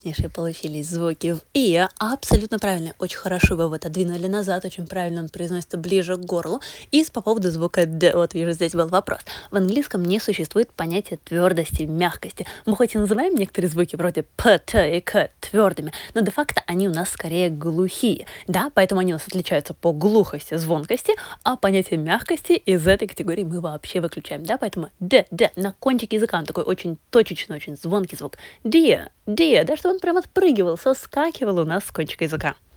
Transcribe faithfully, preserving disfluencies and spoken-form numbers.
Конечно, получились звуки в «и», абсолютно правильно. Очень хорошо вы его отодвинули назад, очень правильно он произносится ближе к горлу. И с по поводу звука «д», вот вижу, здесь был вопрос. В английском не существует понятия твердости, мягкости. Мы хоть и называем некоторые звуки вроде «п», «т» и «к» твердыми, но де-факто они у нас скорее глухие, да, поэтому они у нас отличаются по глухости, звонкости, а понятие мягкости из этой категории мы вообще выключаем, да, поэтому «д», «д» на кончике языка, он такой очень точечный, очень звонкий звук. Dear, dear, да, что он прям отпрыгивал, соскакивал у нас с кончика языка.